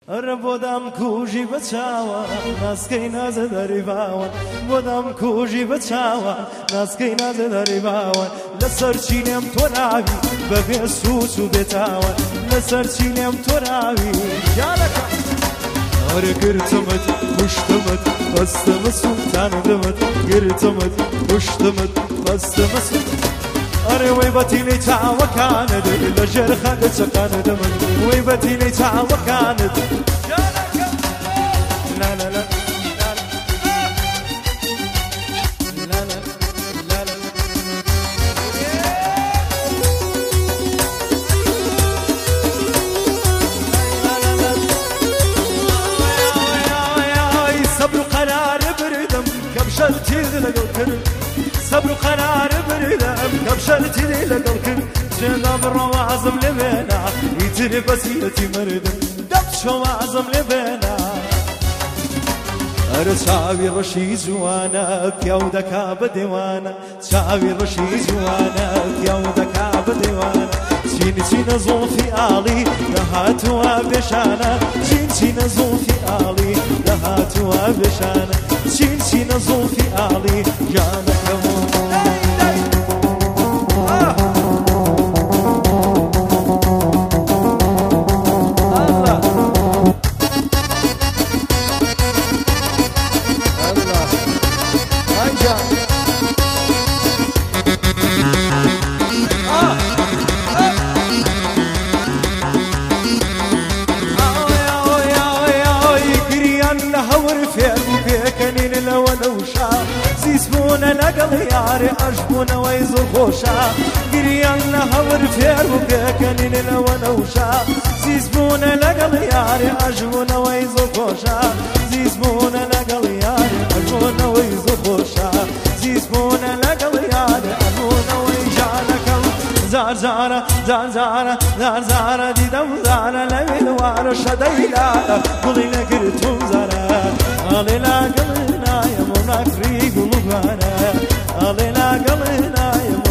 ئەرە بۆدام کوژی بە چاوە ناسکەی نازە دەریڤاوە بۆدام کوژی بە چاوە ناسکەی نازە دەریڤاوە لەسەر چینێم تۆ ناوی بەبێ سووس و بێتاوە لەسەر چینێم تۆ ناوی جانەکە ئەرە گرتمت کوشتمت بەستمە سووتاندمت گرتمت کوشتمت بەستمە سووت ئەرێ وەی بەتینەی چاوەکانت لەژێر خەندە چەکانەدەمن وەی بەتینەی چاوەکانت لا لا لا صبر قرار بردم كبشرتي لقل كرد صبر قرار بردم كبشرتي لقل كرد جناب الروازم لبينا يتني بسيتي مردم دب شو معظم لبينا أرى شعبي رشي جوانا كيودكا بديوانا شعبي رشي جوانا كيودكا بديوانا چین چین زلفی عالی لهاتوا بشانا چین چین زلفی عالی لهاتوا بشانا چین چین زلفی عالی جانکمون لقل ياري أجبونا ويزو خوشا قريانا هور فير وبيكنين لوانا وشا زيزبونا لقل ياري أجبونا ويزو خوشا زيزبونا لقل ياري أجبونا ويزو خوشا زيزبونا لقل ياري أجبونا ويجانك زار زارة زار زارة زار زارة دي دم زارة لمن وارا شديلا قولي لقرتم زارة قولي لقلنا يا مناكري قلوبانا علينا قلنا يا